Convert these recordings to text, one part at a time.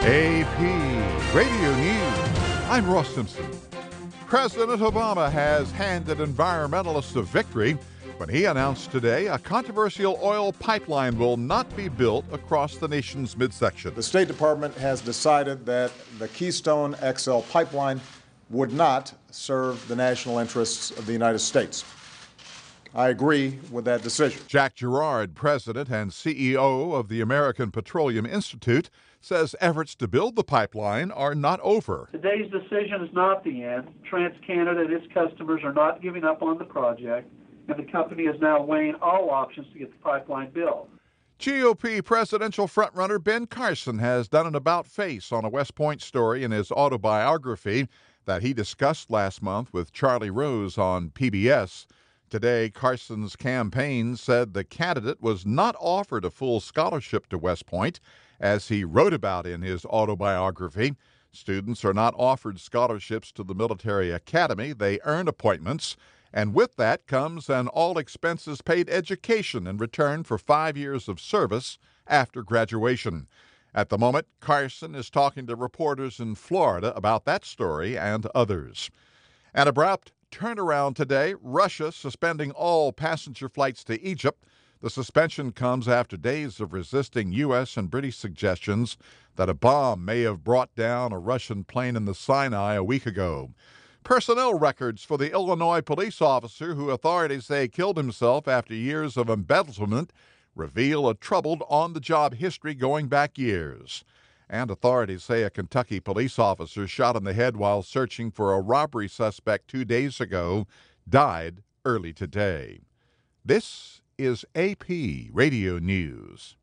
AP Radio News. I'm Ross Simpson. President Obama has handed environmentalists a victory when he announced today a controversial oil pipeline will not be built across the nation's midsection. The State Department has decided that the Keystone XL pipeline would not serve the national interests of the United States. I agree with that decision. Jack Gerard, president and CEO of the American Petroleum Institute, says efforts to build the pipeline are not over. Today's decision is not the end. TransCanada and its customers are not giving up on the project, and the company is now weighing all options to get the pipeline built. GOP presidential frontrunner Ben Carson has done an about-face on a West Point story in his autobiography that he discussed last month with Charlie Rose on PBS. Today, Carson's campaign said the candidate was not offered a full scholarship to West Point, as he wrote about in his autobiography. Students are not offered scholarships to the military academy. They earn appointments, and with that comes an all-expenses-paid education in return for 5 years of service after graduation. At the moment, Carson is talking to reporters in Florida about that story and others. An abrupt turnaround today, Russia suspending all passenger flights to Egypt. The suspension comes after days of resisting U.S. and British suggestions that a bomb may have brought down a Russian plane in the Sinai a week ago. Personnel records for the Illinois police officer who authorities say killed himself after years of embezzlement reveal a troubled on-the-job history going back years. And authorities say a Kentucky police officer shot in the head while searching for a robbery suspect 2 days ago died early today. This is AP Radio News.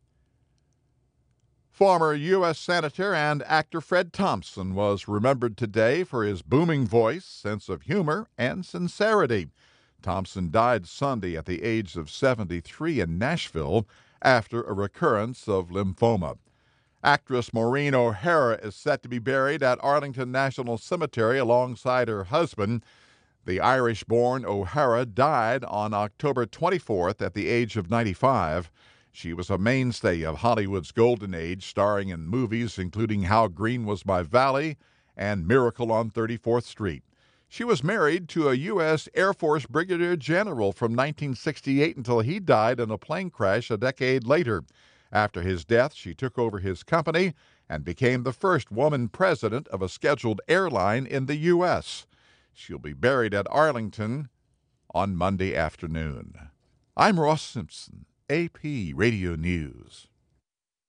Former U.S. Senator and actor Fred Thompson was remembered today for his booming voice, sense of humor, and sincerity. Thompson died Sunday at the age of 73 in Nashville after a recurrence of lymphoma. Actress Maureen O'Hara is set to be buried at Arlington National Cemetery alongside her husband. The Irish-born O'Hara died on October 24th at the age of 95. She was a mainstay of Hollywood's golden age, starring in movies including How Green Was My Valley and Miracle on 34th Street. She was married to a U.S. Air Force Brigadier General from 1968 until he died in a plane crash a decade later. After his death, she took over his company and became the first woman president of a scheduled airline in the U.S. She'll be buried at Arlington on Monday afternoon. I'm Ross Simpson, AP Radio News.